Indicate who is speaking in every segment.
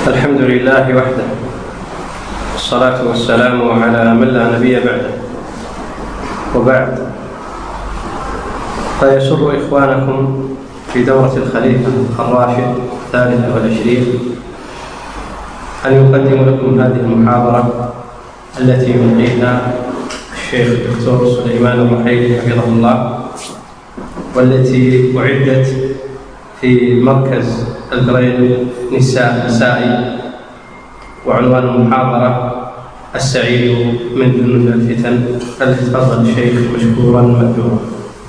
Speaker 1: الحمد لله وحده، والصلاة والسلام على من لا نبي بعده، وبعد، فيسر إخوانكم في دورة الخليفة الراشد 23 أن يقدم لكم هذه المحاضرة التي يلقيها الشيخ الدكتور سليمان الرحيلي حفظه الله، والتي أعدت في مركز الجرين نسائي، وعنوان المحاضرة السعيد من جنود الفتن. فليتفضل الشيخ مشكورا مأجورا.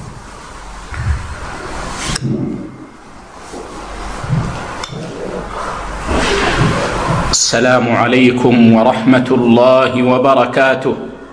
Speaker 2: السلام عليكم ورحمة الله وبركاته.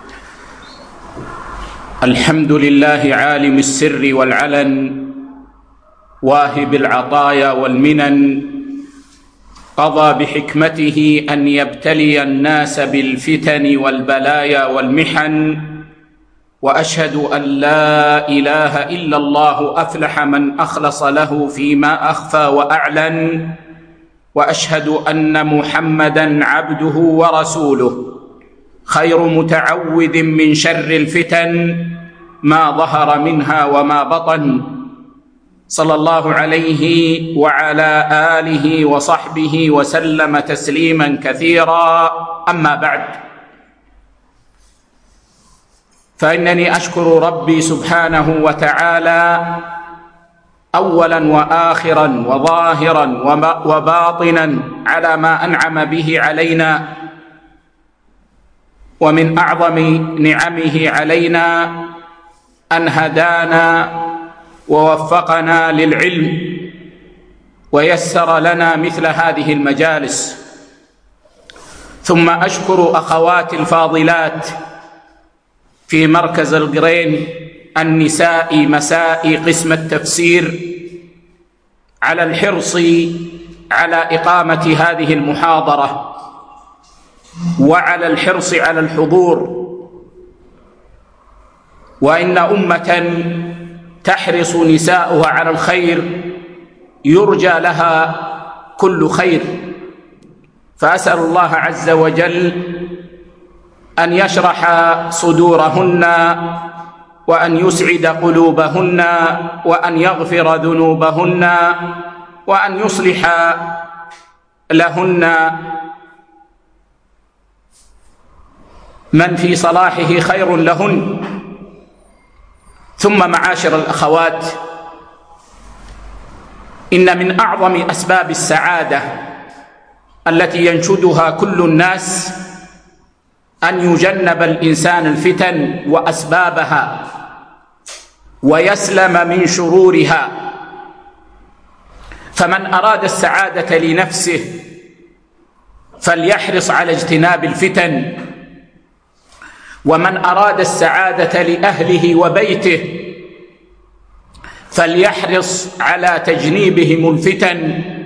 Speaker 2: الحمد لله عالم السر والعلن، واهب العطايا والمنن، قضى بحكمته أن يبتلي الناس بالفتن والبلايا والمحن، وأشهد أن لا إله إلا الله أفلح من أخلص له فيما أخفى وأعلن، وأشهد أن محمدًا عبده ورسوله، خير متعوذ من شر الفتن ما ظهر منها وما بطن، صلى الله عليه وعلى آله وصحبه وسلم تسليما كثيرا. أما بعد، فإنني أشكر ربي سبحانه وتعالى أولا وآخرا وظاهرا وباطنا على ما أنعم به علينا، ومن أعظم نعمه علينا أن هدانا ووفقنا للعلم، ويسر لنا مثل هذه المجالس. ثم أشكر أخواتي الفاضلات في مركز الجرين النسائي مسائي قسم التفسير على الحرص على إقامة هذه المحاضرة، وعلى الحرص على الحضور. وإن أمة تحرص نساؤها على الخير يرجى لها كل خير، فأسأل الله عز وجل أن يشرح صدورهن، وأن يسعد قلوبهن، وأن يغفر ذنوبهن، وأن يصلح لهن من في صلاحه خير لهن. ثم معاشر الأخوات، إن من أعظم أسباب السعادة التي ينشدها كل الناس أن يجنب الإنسان الفتن وأسبابها ويسلم من شرورها. فمن أراد السعادة لنفسه فليحرص على اجتناب الفتن، ومن أراد السعادة لأهله وبيته فليحرص على تجنيبهم الفتن.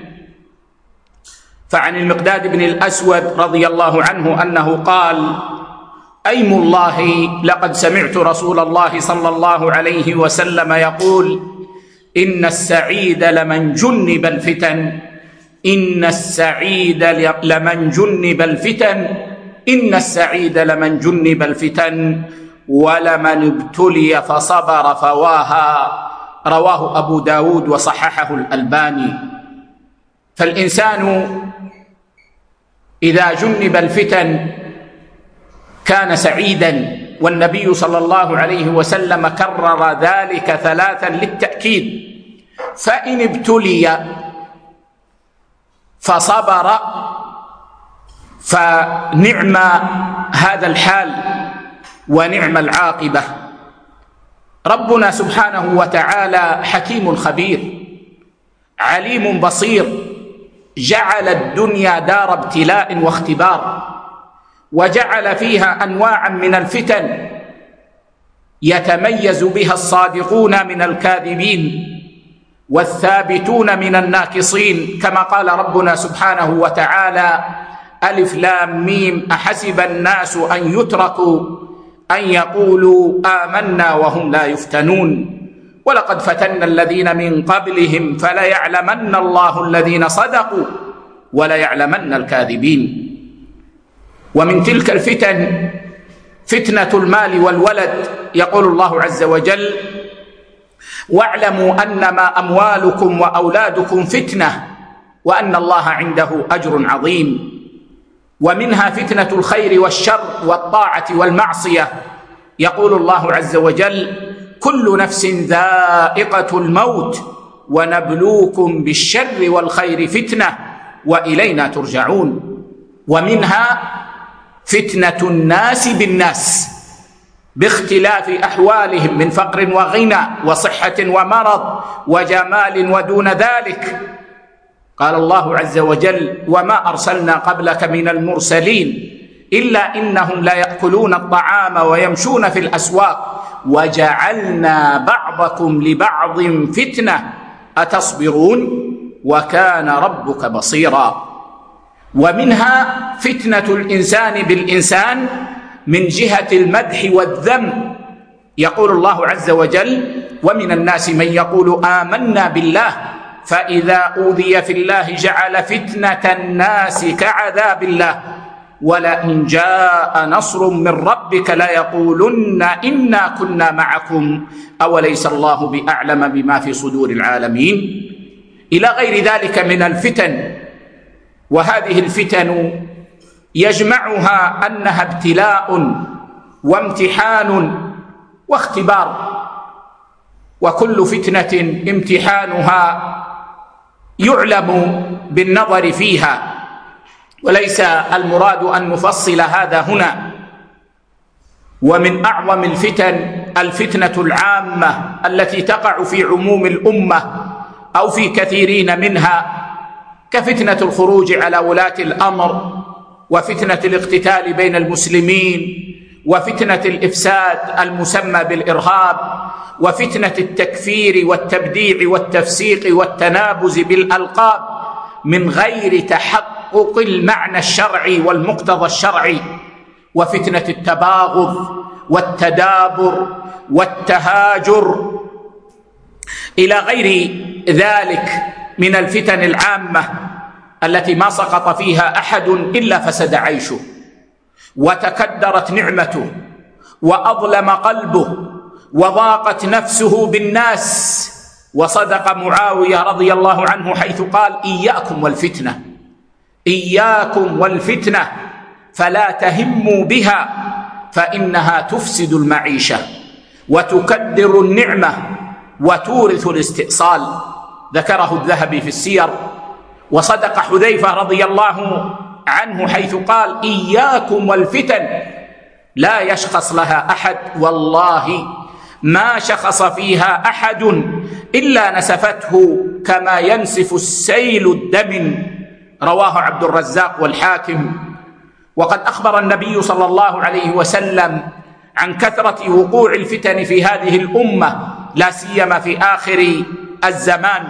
Speaker 2: فعن المقداد بن الأسود رضي الله عنه أنه قال: أيم الله لقد سمعت رسول الله صلى الله عليه وسلم يقول: إن السعيد لمن جنب الفتن، إن السعيد لمن جنب الفتن، إن السعيد لمن جنب الفتن، ولمن ابتلي فصبر فواها. رواه أبو داود وصححه الألباني. فالإنسان إذا جنب الفتن كان سعيدا، والنبي صلى الله عليه وسلم كرر ذلك 3 للتأكيد: فإن ابتلي فصبر فنعم هذا الحال ونعم العاقبة. ربنا سبحانه وتعالى حكيم خبير، عليم بصير، جعل الدنيا دار ابتلاء واختبار، وجعل فيها أنواعا من الفتن يتميز بها الصادقون من الكاذبين، والثابتون من الناكصين، كما قال ربنا سبحانه وتعالى: ألف لام ميم أحسب الناس أن يتركوا أن يقولوا آمنا وهم لا يفتنون، ولقد فتنا الذين من قبلهم فليعلمن الله الذين صدقوا وليعلمن الكاذبين. ومن تلك الفتن فتنة المال والولد. يقول الله عز وجل: واعلموا أنما أموالكم وأولادكم فتنة وأن الله عنده أجر عظيم. ومنها فتنة الخير والشر والطاعة والمعصية. يقول الله عز وجل: كل نفس ذائقة الموت ونبلوكم بالشر والخير فتنة وإلينا ترجعون. ومنها فتنة الناس بالناس باختلاف أحوالهم من فقر وغنى وصحة ومرض وجمال ودون ذلك. قال الله عز وجل: وما أرسلنا قبلك من المرسلين إلا إنهم ليأكلون الطعام ويمشون في الأسواق وجعلنا بعضكم لبعض فتنة أتصبرون وكان ربك بصيرا. ومنها فتنة الإنسان بالإنسان من جهة المدح والذم. يقول الله عز وجل: ومن الناس من يقول آمنا بالله فإذا أوذي في الله جعل فتنة الناس كعذاب الله ولئن جاء نصر من ربك ليقولن إنا كنا معكم أوليس الله بأعلم بما في صدور العالمين، إلى غير ذلك من الفتن. وهذه الفتن يجمعها أنها ابتلاء وامتحان واختبار، وكل فتنة امتحانها يعلم بالنظر فيها، وليس المراد أن نفصل هذا هنا. ومن أعظم الفتن الفتنة العامة التي تقع في عموم الأمة أو في كثيرين منها، كفتنة الخروج على ولاة الأمر، وفتنة الاقتتال بين المسلمين، وفتنة الإفساد المسمى بالإرهاب، وفتنة التكفير والتبديع والتفسيق والتنابز بالألقاب من غير تحقق المعنى الشرعي والمقتضى الشرعي، وفتنة التباغض والتدابر والتهاجر إلى غير ذلك من الفتن العامة التي ما سقط فيها أحد إلا فسد عيشه وتكدرت نعمته وأظلم قلبه وضاقت نفسه بالناس. وصدق معاوية رضي الله عنه حيث قال: إياكم والفتنة، إياكم والفتنة فلا تهموا بها فإنها تفسد المعيشة وتكدر النعمة وتورث الاستئصال. ذكره الذهبي في السير. وصدق حذيفة رضي الله عنه حيث قال: إياكم والفتن لا يشخص لها أحد، والله ما شخص فيها أحد إلا نسفته كما ينسف السيل الدم. رواه عبد الرزاق والحاكم. وقد أخبر النبي صلى الله عليه وسلم عن كثرة وقوع الفتن في هذه الأمة لا سيما في آخر الزمان.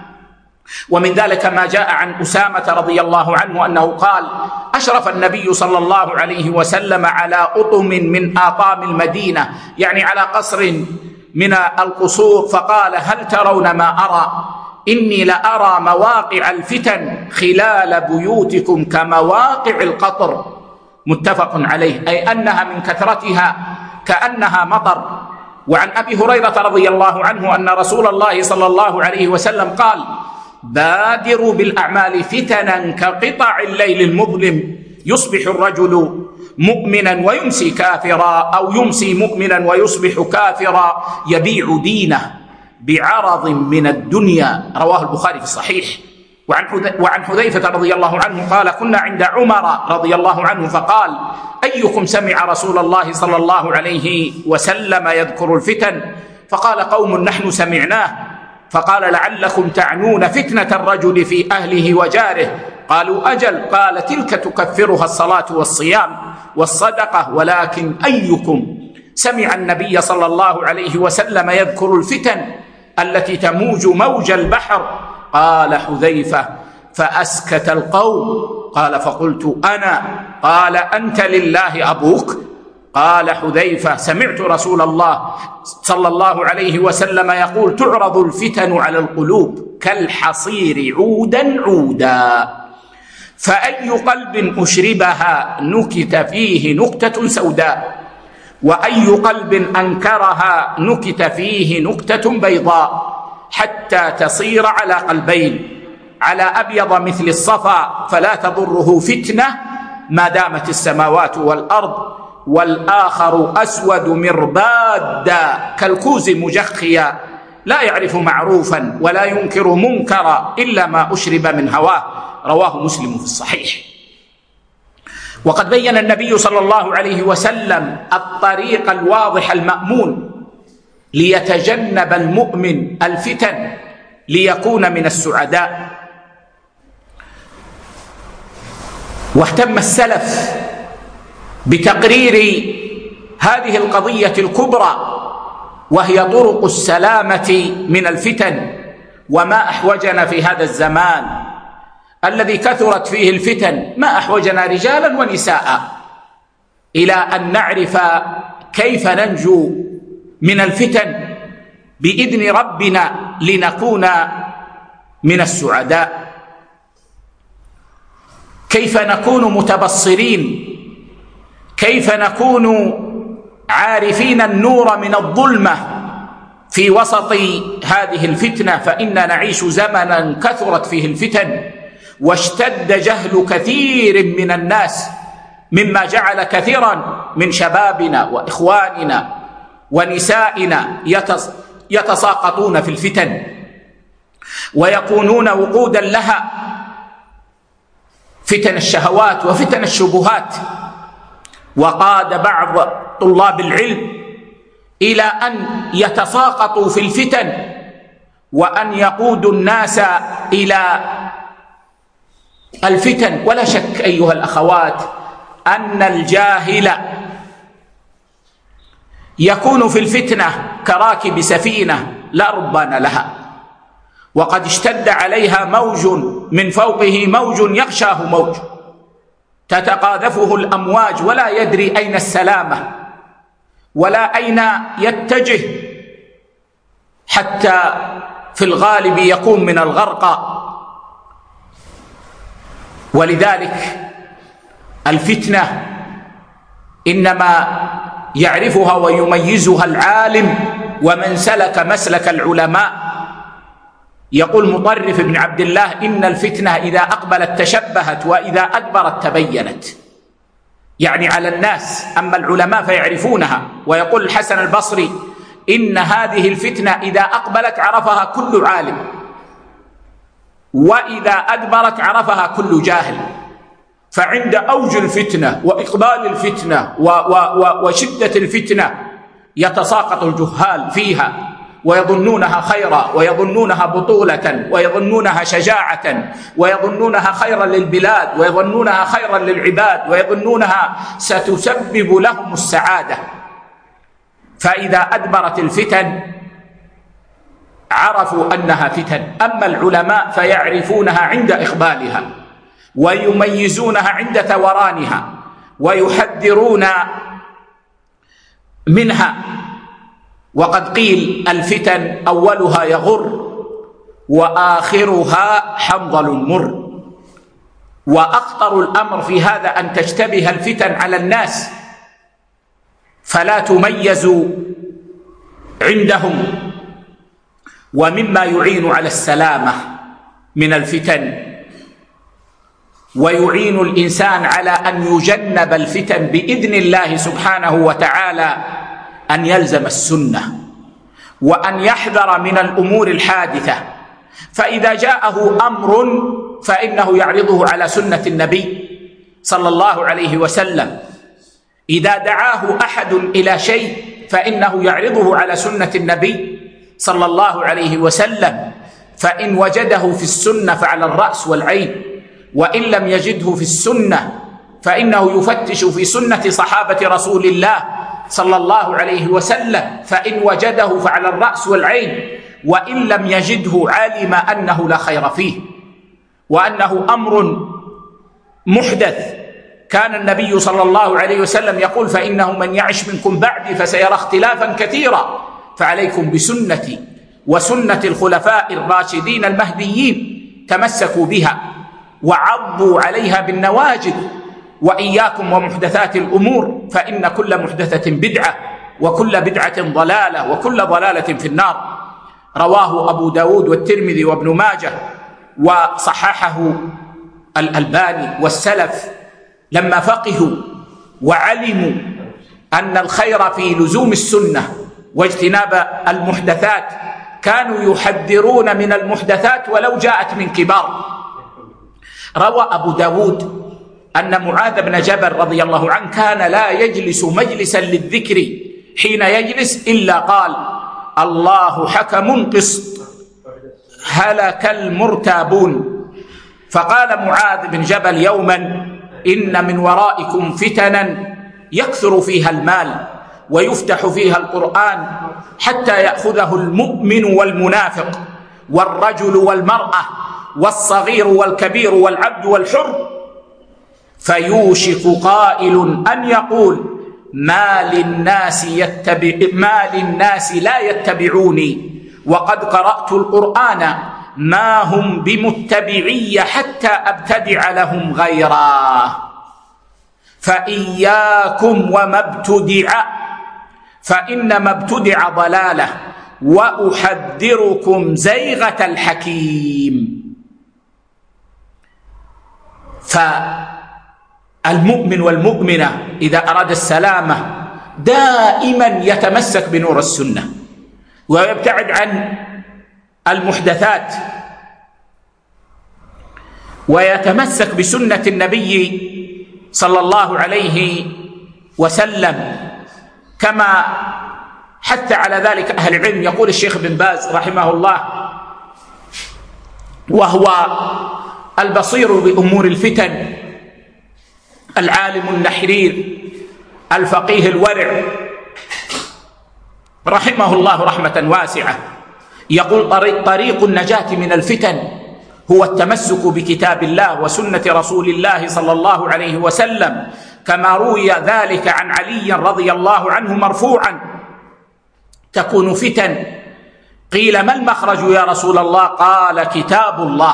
Speaker 2: ومن ذلك ما جاء عن أسامة رضي الله عنه أنه قال: أشرف النبي صلى الله عليه وسلم على أطم من آطام المدينة، يعني على قصر من القصور، فقال: هل ترون ما أرى؟ إني لأرى مواقع الفتن خلال بيوتكم كمواقع القطر. متفق عليه، أي أنها من كثرتها كأنها مطر. وعن أبي هريرة رضي الله عنه أن رسول الله صلى الله عليه وسلم قال: بادروا بالأعمال فتنا كقطع الليل المظلم، يصبح الرجل مؤمنا ويمسي كافرا، أو يمسي مؤمنا ويصبح كافرا، يبيع دينه بعرض من الدنيا. رواه البخاري في الصحيح. وعن حذيفة رضي الله عنه قال: كنا عند عمر رضي الله عنه فقال: أيكم سمع رسول الله صلى الله عليه وسلم يذكر الفتن؟ فقال قوم: نحن سمعناه. فقال: لعلكم تعنون فتنة الرجل في أهله وجاره. قالوا: أجل. قال: تلك تكفرها الصلاة والصيام والصدقة، ولكن أيكم سمع النبي صلى الله عليه وسلم يذكر الفتن التي تموج موج البحر؟ قال حذيفة: فأسكت القوم. قال: فقلت أنا. قال: أنت لله أبوك؟ قال حذيفة: سمعت رسول الله صلى الله عليه وسلم يقول: تعرض الفتن على القلوب كالحصير عودا عودا. فأي قلب أشربها نكت فيه نكتة سوداء، وأي قلب أنكرها نكت فيه نكتة بيضاء، حتى تصير على قلبين، على أبيض مثل الصفا فلا تضره فتنة ما دامت السماوات والأرض، والآخر أسود مربادا كالكوز مجخيا لا يعرف معروفا ولا ينكر منكرا إلا ما أشرب من هواه. رواه مسلم في الصحيح. وقد بين النبي صلى الله عليه وسلم الطريق الواضح المأمون ليتجنب المؤمن الفتن ليكون من السعداء. واهتم السلف بتقرير هذه القضية الكبرى، وهي طرق السلامة من الفتن. وما أحوجنا في هذا الزمان الذي كثرت فيه الفتن، ما أحوجنا رجالا ونساء إلى أن نعرف كيف ننجو من الفتن بإذن ربنا لنكون من السعداء، كيف نكون متبصرين، كيف نكون عارفين النور من الظلمة في وسط هذه الفتنة. فإننا نعيش زمنا كثرت فيه الفتن واشتد جهل كثير من الناس، مما جعل كثيرا من شبابنا وإخواننا ونسائنا يتساقطون في الفتن ويكونون وقودا لها، فتن الشهوات وفتن الشبهات. وقاد بعض طلاب العلم إلى أن يتساقطوا في الفتن وأن يقودوا الناس إلى الفتن. ولا شك أيها الأخوات أن الجاهل يكون في الفتنة كراكب سفينة لا ربان لها، وقد اشتد عليها موج من فوقه موج يغشاه موج، تتقاذفه الأمواج ولا يدري أين السلامة ولا أين يتجه، حتى في الغالب يكون من الغرق. ولذلك الفتنة إنما يعرفها ويميزها العالم ومن سلك مسلك العلماء. يقول مطرف بن عبد الله: إن الفتنة إذا أقبلت تشبهت وإذا أدبرت تبينت، يعني على الناس، أما العلماء فيعرفونها. ويقول الحسن البصري: إن هذه الفتنة إذا أقبلت عرفها كل عالم، وإذا أدبرت عرفها كل جاهل. فعند أوج الفتنة وإقبال الفتنة وشدة الفتنة يتساقط الجهال فيها ويظنونها خيرا ويظنونها بطولة ويظنونها شجاعة ويظنونها خيرا للبلاد ويظنونها خيرا للعباد ويظنونها ستسبب لهم السعادة. فإذا أدبرت الفتن عرفوا أنها فتن. أما العلماء فيعرفونها عند إقبالها ويميزونها عند ثورانها ويحذرون منها. وقد قيل: الفتن أولها يغر وآخرها حنظل مر. وأخطر الأمر في هذا أن تشتبه الفتن على الناس فلا تميز عندهم. ومما يعين على السلامة من الفتن ويعين الإنسان على أن يجنب الفتن بإذن الله سبحانه وتعالى أن يلزم السنة وأن يحذر من الأمور الحادثة. فإذا جاءه أمر فإنه يعرضه على سنة النبي صلى الله عليه وسلم. إذا دعاه أحد إلى شيء فإنه يعرضه على سنة النبي صلى الله عليه وسلم. فإن وجده في السنة فعلى الرأس والعين، وإن لم يجده في السنة فإنه يفتش في سنة صحابة رسول الله صلى الله عليه وسلم، فإن وجده فعلى الرأس والعين، وإن لم يجده علم أنه لا خير فيه وأنه أمر محدث. كان النبي صلى الله عليه وسلم يقول: فإنه من يعش منكم بعدي فسيرى اختلافا كثيرا، فعليكم بسنتي وسنة الخلفاء الراشدين المهديين، تمسكوا بها وعضوا عليها بالنواجذ. وإياكم ومحدثات الأمور فإن كل محدثة بدعة وكل بدعة ضلالة وكل ضلالة في النار. رواه أبو داود والترمذي وابن ماجه وصححه الألباني. والسلف لما فقهوا وعلموا أن الخير في لزوم السنة واجتناب المحدثات كانوا يحذرون من المحدثات ولو جاءت من كبار. روى أبو داود أن معاذ بن جبل رضي الله عنه كان لا يجلس مجلسا للذكر حين يجلس إلا قال: الله حكم قسط هلك المرتابون. فقال معاذ بن جبل يوما: إن من ورائكم فتنا يكثر فيها المال ويفتح فيها القرآن حتى يأخذه المؤمن والمنافق والرجل والمرأة والصغير والكبير والعبد والحر، فيوشك قائل أن يقول: ما للناس لا يتبعوني وقد قرأت القرآن ما هم بمتبعي حتى أبتدع لهم غيرا. فإياكم وما ابتدع فإنما ابتدع ضلالة وأحذركم زيغة الحكيم. فالمؤمن والمؤمنة إذا أراد السلامة دائما يتمسك بنور السنة ويبتعد عن المحدثات ويتمسك بسنة النبي صلى الله عليه وسلم كما حث على ذلك أهل العلم. يقول الشيخ بن باز رحمه الله وهو البصير بأمور الفتن العالم النحرير الفقيه الورع رحمه الله رحمة واسعة، يقول: طريق النجاة من الفتن هو التمسك بكتاب الله وسنة رسول الله صلى الله عليه وسلم، كما روي ذلك عن علي رضي الله عنه مرفوعا: تكون فتن، قيل ما المخرج يا رسول الله؟ قال: كتاب الله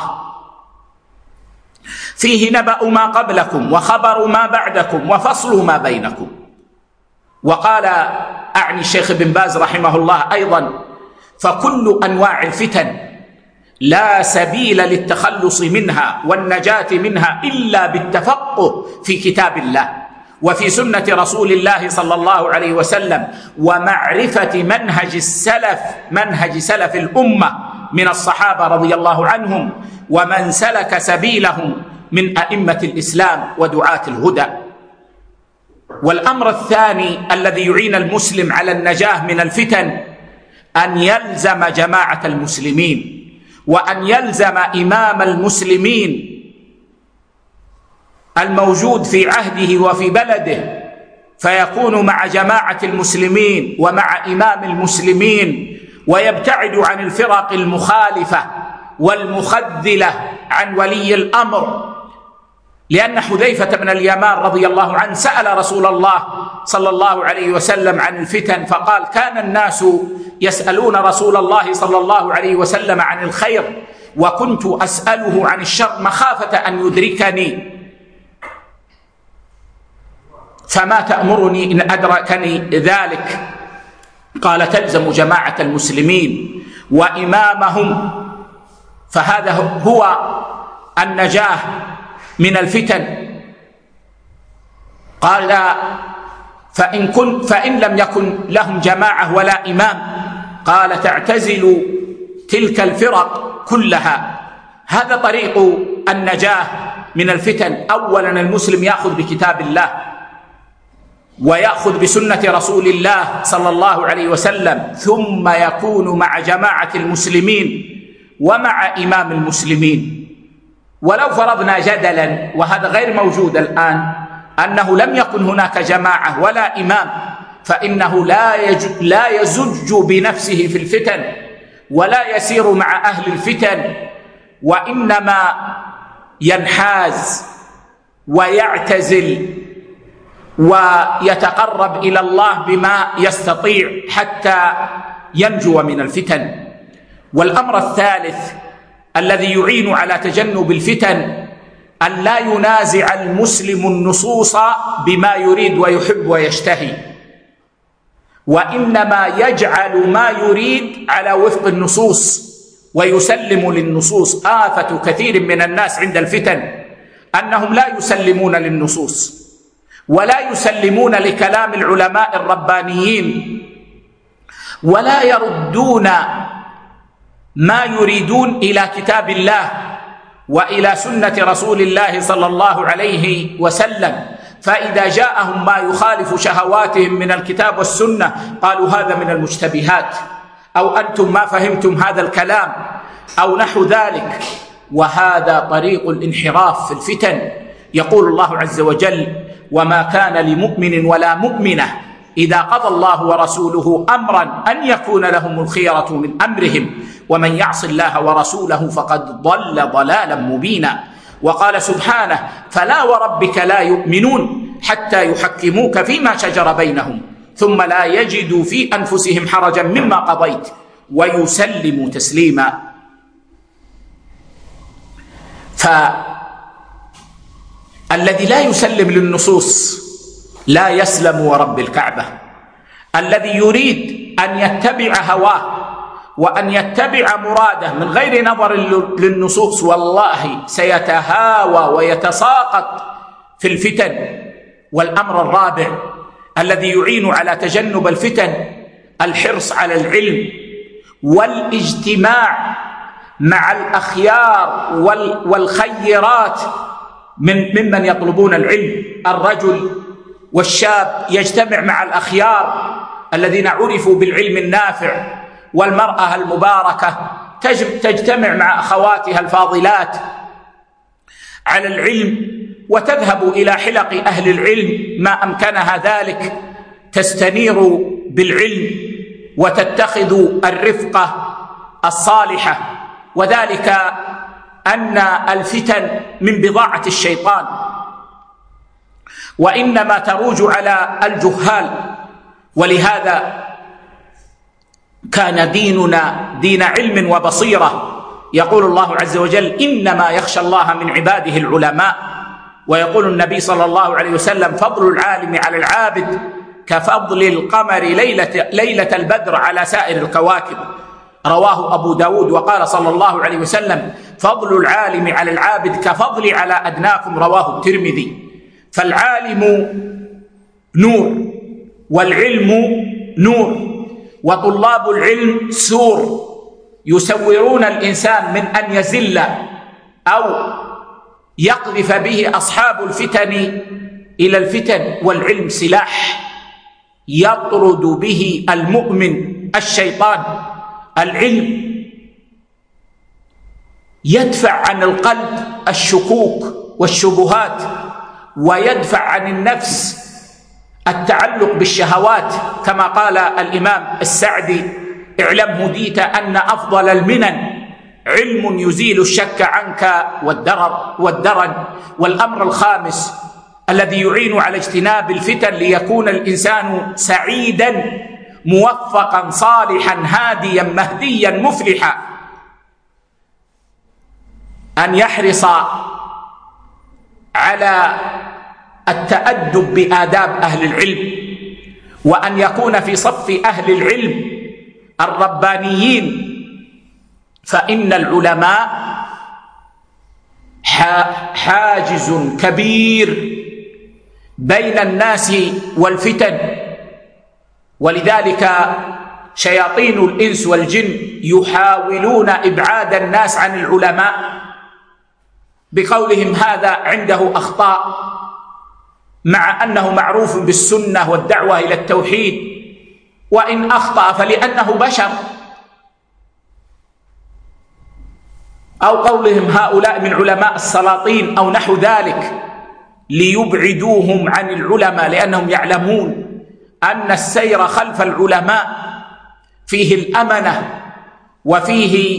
Speaker 2: فيه نبأ ما قبلكم وخبر ما بعدكم وفصل ما بينكم. وقال أعني الشيخ بن باز رحمه الله أيضا: فكل أنواع الفتن لا سبيل للتخلص منها والنجاة منها إلا بالتفقه في كتاب الله وفي سنة رسول الله صلى الله عليه وسلم ومعرفة منهج سلف الأمة من الصحابة رضي الله عنهم ومن سلك سبيلهم من أئمة الإسلام ودعاة الهدى. والأمر الثاني الذي يعين المسلم على النجاة من الفتن أن يلزم جماعة المسلمين وأن يلزم إمام المسلمين الموجود في عهده وفي بلده، فيكون مع جماعة المسلمين ومع إمام المسلمين ويبتعد عن الفرق المخالفة والمخذلة عن ولي الأمر. لأن حذيفة بن اليمان رضي الله عنه سأل رسول الله صلى الله عليه وسلم عن الفتن فقال: كان الناس يسألون رسول الله صلى الله عليه وسلم عن الخير وكنت أسأله عن الشر مخافة أن يدركني، فما تأمرني إن أدركني ذلك؟ قال: تلزم جماعة المسلمين وإمامهم، فهذا هو النجاة من الفتن. قال: فإن لم يكن لهم جماعة ولا إمام، قال: تعتزل تلك الفرق كلها. هذا طريق النجاة من الفتن. أولا المسلم يأخذ بكتاب الله ويأخذ بسنة رسول الله صلى الله عليه وسلم، ثم يكون مع جماعة المسلمين ومع إمام المسلمين. ولو فرضنا جدلا، وهذا غير موجود الآن، أنه لم يكن هناك جماعة ولا إمام، فإنه لا يزج بنفسه في الفتن ولا يسير مع أهل الفتن، وإنما ينحاز ويعتزل ويتقرب إلى الله بما يستطيع حتى ينجو من الفتن. والأمر الثالث الذي يعين على تجنب الفتن أن لا ينازع المسلم النصوص بما يريد ويحب ويشتهي، وإنما يجعل ما يريد على وفق النصوص ويسلم للنصوص. آفة كثير من الناس عند الفتن أنهم لا يسلمون للنصوص ولا يسلمون لكلام العلماء الربانيين، ولا يردون ما يريدون إلى كتاب الله وإلى سنة رسول الله صلى الله عليه وسلم. فإذا جاءهم ما يخالف شهواتهم من الكتاب والسنة قالوا هذا من المشتبهات، أو أنتم ما فهمتم هذا الكلام، أو نحو ذلك. وهذا طريق الانحراف في الفتن. يقول الله عز وجل: وما كان لمؤمن ولا مؤمنة إذا قضى الله ورسوله أمرا أن يكون لهم الخيرة من أمرهم ومن يعص الله ورسوله فقد ضل ضلالا مبينا. وقال سبحانه: فلا وربك لا يؤمنون حتى يحكموك فيما شجر بينهم ثم لا يجدوا في أنفسهم حرجا مما قضيت ويسلموا تسليما. فالذي لا يسلم للنصوص لا يسلم ورب الكعبة. الذي يريد أن يتبع هواه وأن يتبع مراده من غير نظر للنصوص والله سيتهاوى ويتساقط في الفتن. والأمر الرابع الذي يعين على تجنب الفتن الحرص على العلم والاجتماع مع الأخيار والخيرات ممن يطلبون العلم. الرجل والشاب يجتمع مع الأخيار الذين عرفوا بالعلم النافع، والمرأة المباركة تجتمع مع أخواتها الفاضلات على العلم وتذهب إلى حلق أهل العلم ما أمكنها ذلك، تستنير بالعلم وتتخذ الرفقة الصالحة. وذلك أن الفتن من بضاعة الشيطان، وإنما تروج على الجهال. ولهذا كان ديننا دين علم وبصيرة. يقول الله عز وجل: إنما يخشى الله من عباده العلماء. ويقول النبي صلى الله عليه وسلم: فضل العالم على العابد كفضل القمر ليلة البدر على سائر الكواكب. رواه أبو داود. وقال صلى الله عليه وسلم: فضل العالم على العابد كفضلي على أدناكم. رواه الترمذي. فالعالم نور والعلم نور، وطلاب العلم سور يسورون الإنسان من أن يزل أو يقذف به أصحاب الفتن إلى الفتن. والعلم سلاح يطرد به المؤمن الشيطان. العلم يدفع عن القلب الشكوك والشبهات، ويدفع عن النفس التعلق بالشهوات، كما قال الإمام السعدي: اعلم هديت أن أفضل المنن علم يزيل الشك عنك والدرن. والأمر الخامس الذي يعين على اجتناب الفتن ليكون الإنسان سعيدا موفقا صالحا هاديا مهديا مفلحا، أن يحرص على التأدب بآداب أهل العلم، وأن يكون في صف أهل العلم الربانيين. فإن العلماء حاجز كبير بين الناس والفتن. ولذلك شياطين الإنس والجن يحاولون إبعاد الناس عن العلماء بقولهم هذا عنده أخطاء، مع أنه معروف بالسنة والدعوة إلى التوحيد، وإن أخطأ فلأنه بشر. أو قولهم هؤلاء من علماء السلاطين أو نحو ذلك، ليبعدوهم عن العلماء، لأنهم يعلمون أن السير خلف العلماء فيه الأمنة وفيه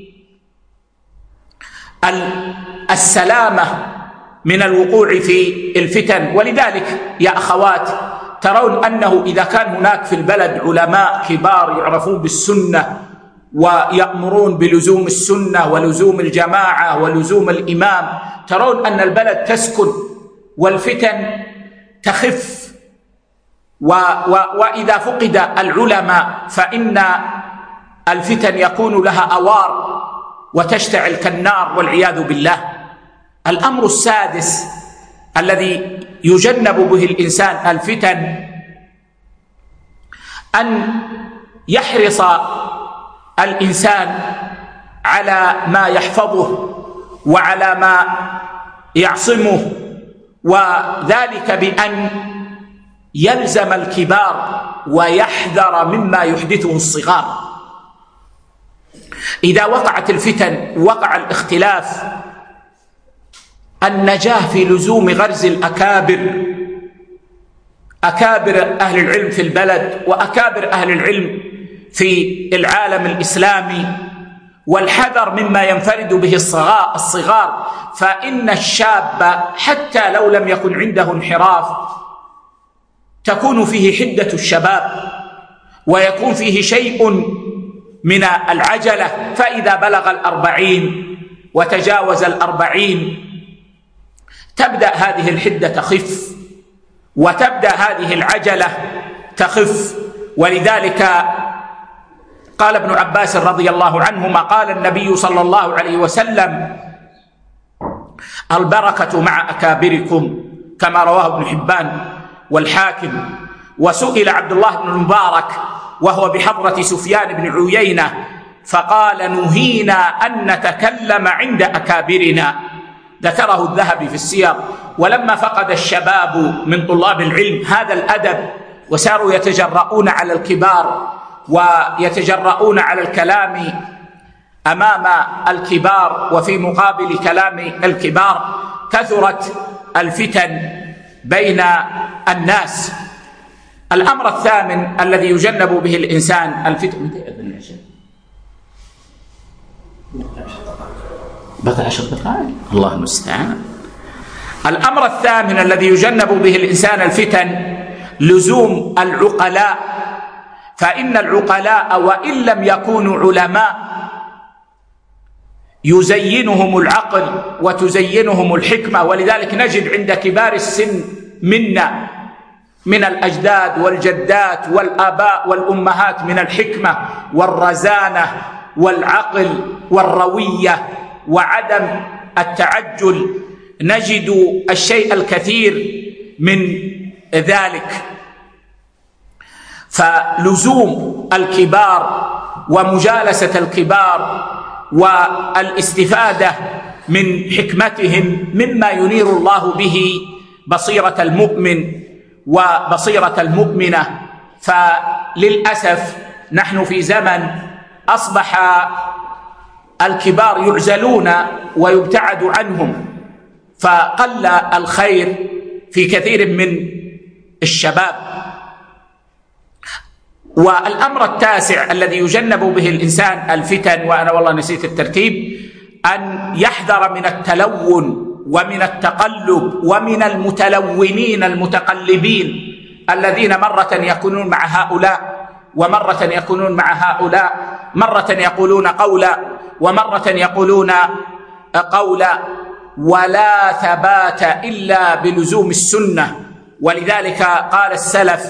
Speaker 2: السلامة من الوقوع في الفتن. ولذلك يا أخوات ترون أنه إذا كان هناك في البلد علماء كبار يعرفون بالسنة ويأمرون بلزوم السنة ولزوم الجماعة ولزوم الإمام، ترون أن البلد تسكن والفتن تخف، وإذا فقد العلماء فإن الفتن يكون لها أوار وتشتعل كالنار والعياذ بالله. الأمر السادس الذي يجنب به الإنسان الفتن أن يحرص الإنسان على ما يحفظه وعلى ما يعصمه، وذلك بأن يلزم الكبار ويحذر مما يحدثه الصغار. إذا وقعت الفتن وقع الاختلاف، النجاة في لزوم غرز الأكابر، أكابر أهل العلم في البلد وأكابر أهل العلم في العالم الإسلامي، والحذر مما ينفرد به الصغار، فإن الشاب حتى لو لم يكن عنده انحراف تكون فيه حدة الشباب ويكون فيه شيء من العجلة، فإذا بلغ 40 وتجاوز 40 تبدأ هذه الحدة تخف وتبدأ هذه العجلة تخف. ولذلك قال ابن عباس رضي الله عنهما قال النبي صلى الله عليه وسلم: البركة مع أكابركم، كما رواه ابن حبان والحاكم. وسئل عبد الله بن المبارك وهو بحضرة سفيان بن عيينة فقال: نهينا أن نتكلم عند أكابرنا، ذكره الذهبي في السير. ولما فقد الشباب من طلاب العلم هذا الأدب وساروا يتجرؤون على الكبار ويتجرؤون على الكلام أمام الكبار وفي مقابل كلام الكبار، كثرت الفتن بين الناس. الأمر الثامن الذي يجنب به الإنسان الفتن، بقي 10 دقائق، الله المستعان. الأمر الثامن الذي يجنب به الإنسان الفتن لزوم العقلاء، فإن العقلاء وإن لم يكونوا علماء يزينهم العقل وتزينهم الحكمة. ولذلك نجد عند كبار السن منا من الأجداد والجدات والآباء والأمهات من الحكمة والرزانة والعقل والروية وعدم التعجل، نجد الشيء الكثير من ذلك. فلزوم الكبار ومجالسة الكبار والاستفادة من حكمتهم مما ينير الله به بصيرة المؤمن وبصيرة المؤمنة. فللأسف نحن في زمن أصبح الكبار يعزلون ويبتعد عنهم، فقل الخير في كثير من الشباب. والأمر التاسع الذي يجنب به الإنسان الفتن، وأنا والله نسيت الترتيب، أن يحذر من التلون ومن التقلب ومن المتلونين المتقلبين الذين مرة يكونون مع هؤلاء ومرة يكونون مع هؤلاء، مرة يقولون قولا ومرة يقولون قولا، ولا ثبات إلا بلزوم السنة. ولذلك قال السلف: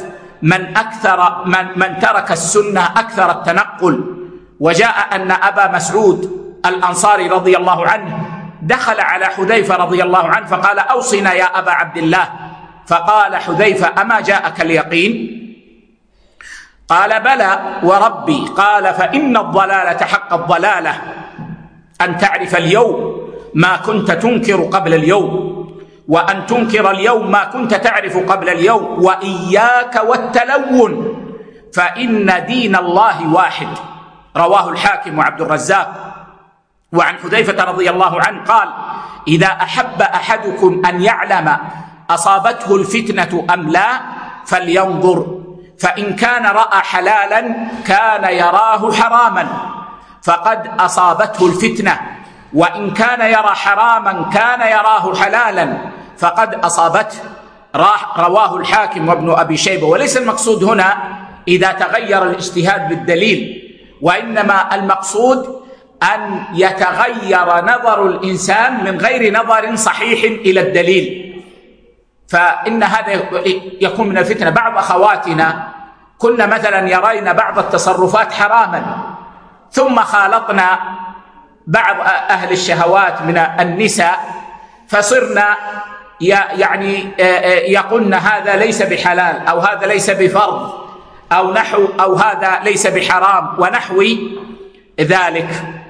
Speaker 2: من ترك السنة أكثر التنقل. وجاء أن أبا مسعود الأنصاري رضي الله عنه دخل على حذيفة رضي الله عنه فقال: أوصنا يا أبا عبد الله. فقال حذيفة: أما جاءك اليقين؟ قال: بلى وربي. قال: فإن الضلالة حق الضلالة أن تعرف اليوم ما كنت تنكر قبل اليوم، وأن تنكر اليوم ما كنت تعرف قبل اليوم، وإياك والتلون فإن دين الله واحد. رواه الحاكم وعبد الرزاق. وعن حذيفة رضي الله عنه قال: إذا أحب أحدكم أن يعلم أصابته الفتنة أم لا فلينظر، فإن كان رأى حلالا كان يراه حراما فقد أصابته الفتنة، وإن كان يرى حراما كان يراه حلالا فقد أصابته. رواه الحاكم وابن أبي شيبة. وليس المقصود هنا إذا تغير الاجتهاد بالدليل، وإنما المقصود أن يتغير نظر الإنسان من غير نظر صحيح إلى الدليل، فإن هذا يكون من الفتنة. بعض أخواتنا كنا مثلا يرين بعض التصرفات حراما، ثم خالطنا بعض أهل الشهوات من النساء فصرنا يعني يقولن هذا ليس بحلال، أو هذا ليس بفرض، أو هذا ليس بحرام ونحو ذلك.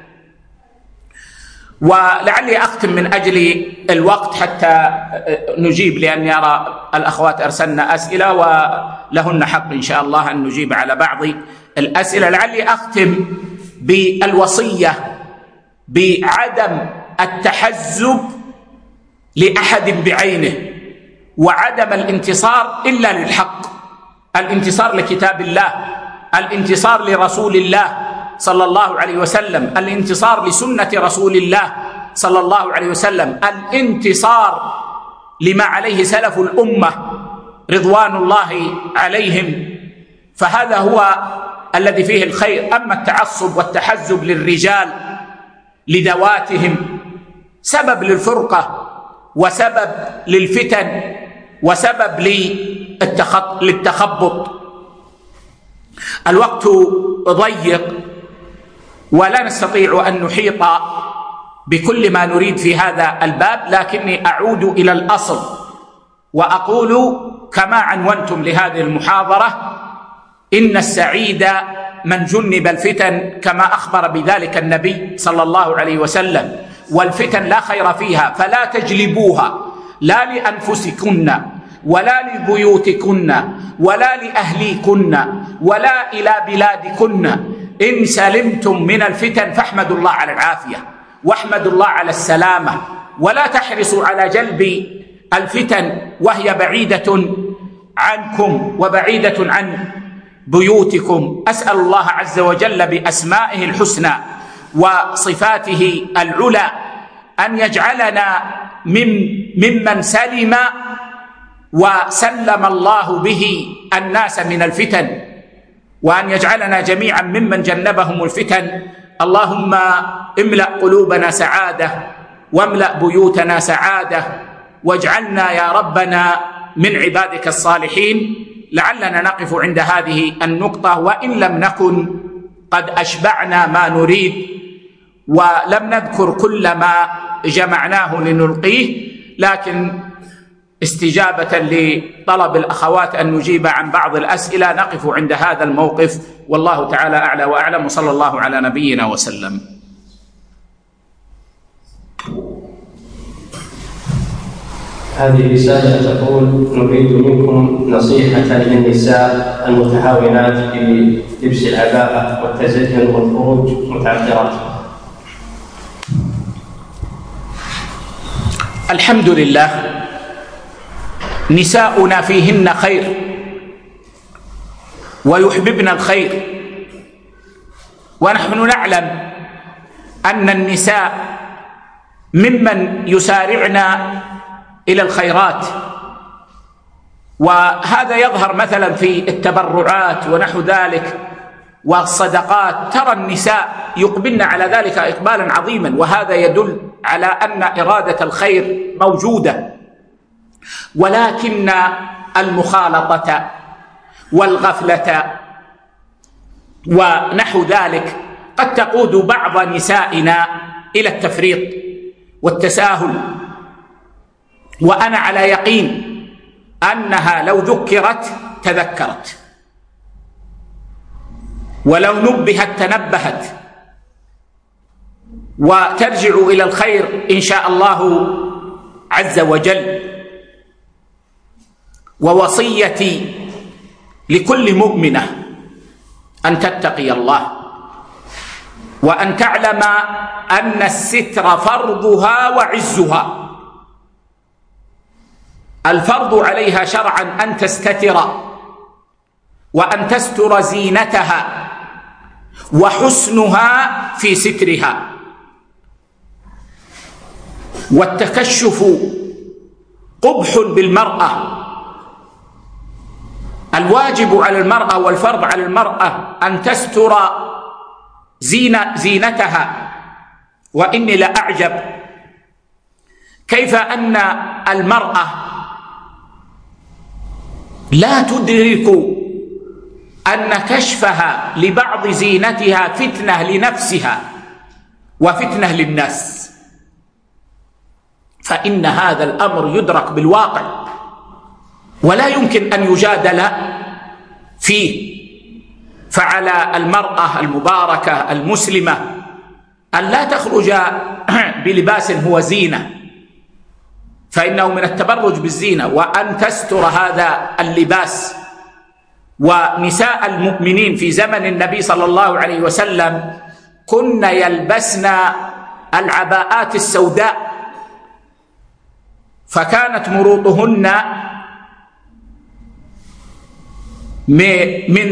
Speaker 2: ولعلي أختم من أجل الوقت حتى نجيب، لأن يرى الأخوات أرسلنا أسئلة ولهن حق إن شاء الله أن نجيب على بعض الأسئلة. لعلي أختم بالوصية بعدم التحزب لأحد بعينه، وعدم الانتصار إلا للحق، الانتصار لكتاب الله، الانتصار لرسول الله صلى الله عليه وسلم، الانتصار لسنة رسول الله صلى الله عليه وسلم، الانتصار لما عليه سلف الأمة رضوان الله عليهم، فهذا هو الذي فيه الخير. أما التعصب والتحزب للرجال لذواتهم سبب للفرقة، وسبب للفتن، وسبب للتخبط. الوقت ضيق ولا نستطيع أن نحيط بكل ما نريد في هذا الباب، لكني أعود إلى الأصل وأقول كما عنونتم لهذه المحاضرة: إن السعيد من جنب الفتن، كما أخبر بذلك النبي صلى الله عليه وسلم. والفتن لا خير فيها، فلا تجلبوها لا لأنفسكن ولا لبيوتكن ولا لأهليكن ولا إلى بلادكن. إن سلمتم من الفتن فاحمدوا الله على العافية، واحمدوا الله على السلامة، ولا تحرصوا على جلب الفتن وهي بعيدة عنكم وبعيدة عن بيوتكم. أسأل الله عز وجل بأسمائه الحسنى وصفاته العلى أن يجعلنا ممن سلم وسلم الله به الناس من الفتن، وأن يجعلنا جميعا ممن جنبهم الفتن. اللهم املأ قلوبنا سعادة، واملأ بيوتنا سعادة، واجعلنا يا ربنا من عبادك الصالحين. لعلنا نقف عند هذه النقطة، وإن لم نكن قد أشبعنا ما نريد ولم نذكر كل ما جمعناه لنلقيه، لكن استجابة لطلب الأخوات أن نجيب عن بعض الأسئلة نقف عند هذا الموقف، والله تعالى أعلى وأعلم، وصلى الله على نبينا وسلم.
Speaker 1: هذه رسالة تقول: نريد منكم نصيحة للنساء المتهاونات في لبس العباءة والتزين والخروج متعذرات.
Speaker 2: الحمد لله، نساؤنا فيهن خير ويحببن الخير، ونحن نعلم أن النساء ممن يسارعن إلى الخيرات، وهذا يظهر مثلا في التبرعات ونحو ذلك والصدقات. ترى النساء يقبلن على ذلك إقبالا عظيما، وهذا يدل على أن إرادة الخير موجودة، ولكن المخالطة والغفلة ونحو ذلك قد تقود بعض نسائنا إلى التفريط والتساهل، وأنا على يقين أنها لو ذكرت تذكرت، ولو نبهت تنبهت، وترجع إلى الخير إن شاء الله عز وجل. ووصيتي لكل مؤمنة أن تتقي الله، وأن تعلم أن الستر فرضها وعزها. الفرض عليها شرعا أن تستتر وأن تستر زينتها وحسنها في سترها، والتكشف قبح بالمرأة. الواجب على المرأة والفرض على المرأة أن تستر زينتها. وإني لأعجب كيف أن المرأة لا تدرك أن كشفها لبعض زينتها فتنة لنفسها وفتنة للناس، فإن هذا الأمر يدرك بالواقع ولا يمكن أن يجادل فيه. فعلى المرأة المباركة المسلمة أن لا تخرج بلباس هو زينة، فإنه من التبرج بالزينة، وأن تستر هذا اللباس. ونساء المؤمنين في زمن النبي صلى الله عليه وسلم كن يلبسن العباءات السوداء، فكانت مروطهن من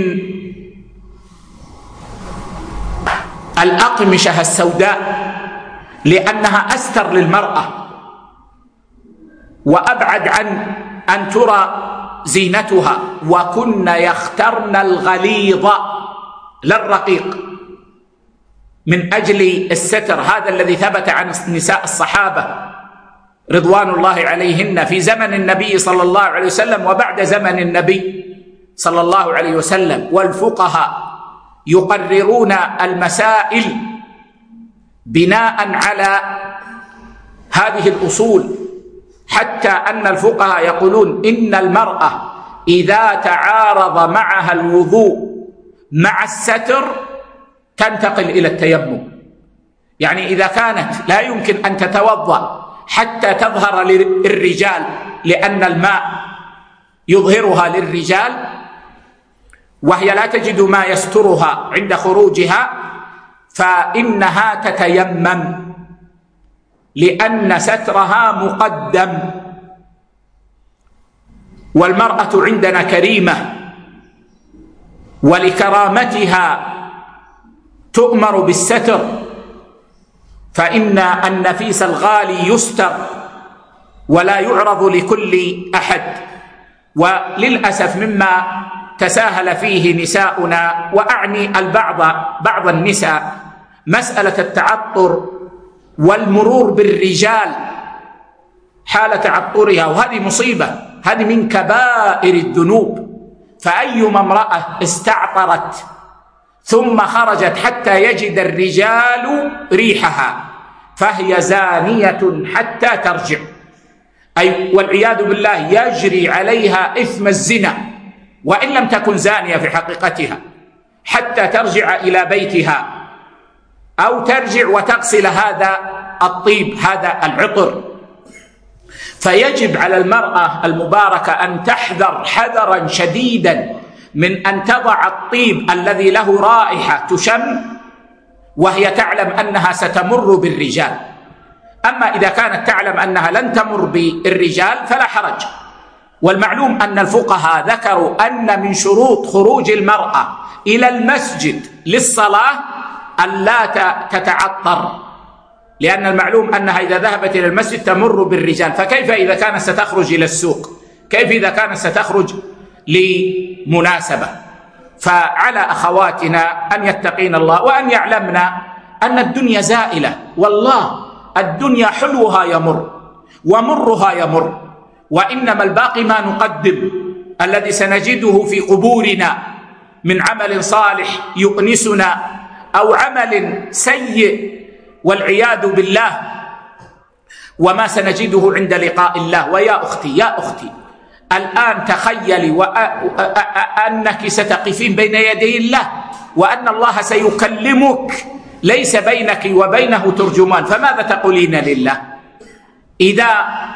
Speaker 2: الأقمشة السوداء، لأنها أستر للمرأة وأبعد عن أن ترى زينتها. وكن يخترن الغليظ لا الرقيق من أجل الستر. هذا الذي ثبت عن نساء الصحابة رضوان الله عليهن في زمن النبي صلى الله عليه وسلم وبعد زمن النبي صلى الله عليه وسلم. والفقهاء يقررون المسائل بناء على هذه الأصول، حتى أن الفقهاء يقولون إن المرأة إذا تعارض معها الوضوء مع الستر تنتقل إلى التيمم. يعني إذا كانت لا يمكن أن تتوضأ حتى تظهر للرجال لأن الماء يظهرها للرجال، وهي لا تجد ما يسترها عند خروجها، فإنها تتيمم لأن سترها مقدم. والمرأة عندنا كريمة، ولكرامتها تؤمر بالستر، فإن النفيس الغالي يستر ولا يعرض لكل أحد. وللأسف مما تساهل فيه نساؤنا، وأعني بعض النساء، مسألة التعطر والمرور بالرجال حال تعطرها، وهذه مصيبة، هذه من كبائر الذنوب. فأيما امرأة استعطرت ثم خرجت حتى يجد الرجال ريحها فهي زانية حتى ترجع، أي والعياذ بالله يجري عليها إثم الزنا وإن لم تكن زانية في حقيقتها، حتى ترجع إلى بيتها أو ترجع وتغسل هذا الطيب، هذا العطر. فيجب على المرأة المباركة أن تحذر حذرا شديدا من أن تضع الطيب الذي له رائحة تشم وهي تعلم أنها ستمر بالرجال. أما إذا كانت تعلم أنها لن تمر بالرجال فلا حرج. والمعلوم أن الفقهاء ذكروا أن من شروط خروج المرأة إلى المسجد للصلاة أن لا تتعطر، لأن المعلوم أنها إذا ذهبت إلى المسجد تمر بالرجال، فكيف إذا كانت ستخرج إلى السوق؟ كيف إذا كانت ستخرج لمناسبة؟ فعلى أخواتنا أن يتقين الله وأن يعلمنا أن الدنيا زائلة، والله الدنيا حلوها يمر ومرها يمر، وإنما الباقي ما نقدم الذي سنجده في قبورنا من عمل صالح يؤنسنا أو عمل سيء والعياذ بالله، وما سنجده عند لقاء الله. ويا أختي يا أختي، الآن تخيلي أنك ستقفين بين يدي الله وأن الله سيكلمك ليس بينك وبينه ترجمان، فماذا تقولين لله؟ إذا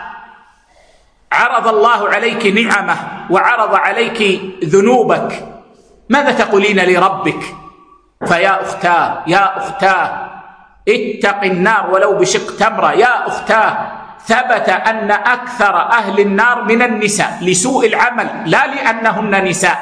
Speaker 2: عرض الله عليك نعمه وعرض عليك ذنوبك ماذا تقولين لربك؟ فيا أختاه يا أختاه اتق النار ولو بشق تمرة. يا أختاه، ثبت أن أكثر أهل النار من النساء لسوء العمل لا لأنهن نساء.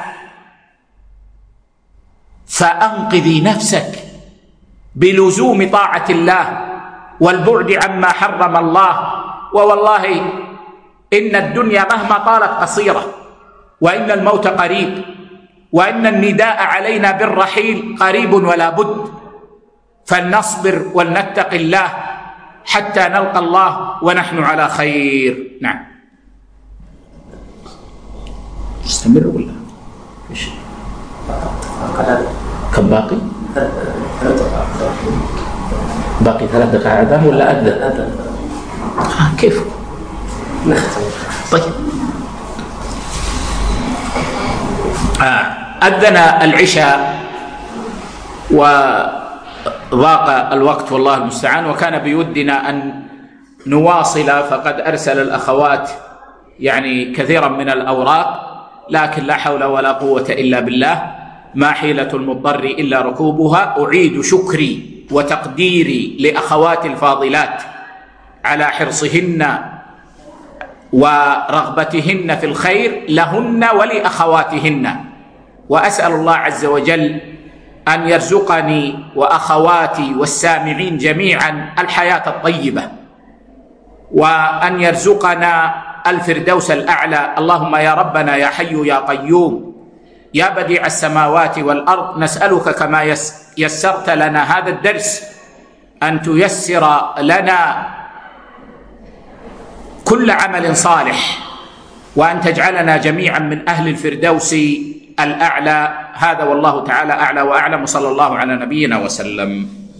Speaker 2: فأنقذي نفسك بلزوم طاعة الله والبعد عما حرم الله. ووالله إن الدنيا مهما طالت قصيرة، وإن الموت قريب، وإن النداء علينا بالرحيل قريب ولا بد. فلنصبر ولنتق الله حتى نلقى الله ونحن على خير. نعم. استمر ولا كم باقي؟ باقي 3 دقائق ولا أذن؟ كيف نختم؟ طيب. أذن العشاء وضاق الوقت والله المستعان، وكان بودنا أن نواصل، فقد أرسل الأخوات يعني كثيرا من الأوراق، لكن لا حول ولا قوة إلا بالله، ما حيلة المضطر إلا ركوبها. أعيد شكري وتقديري لأخوات الفاضلات على حرصهن ورغبتهن في الخير لهن ولأخواتهن، وأسأل الله عز وجل أن يرزقني وأخواتي والسامعين جميعا الحياة الطيبة، وأن يرزقنا الفردوس الأعلى. اللهم يا ربنا يا حي يا قيوم يا بديع السماوات والأرض، نسألك كما يسرت لنا هذا الدرس أن تيسر لنا كل عمل صالح، وأن تجعلنا جميعا من أهل الفردوس الأعلى. هذا والله تعالى أعلى وأعلم، صلى الله على نبينا وسلم.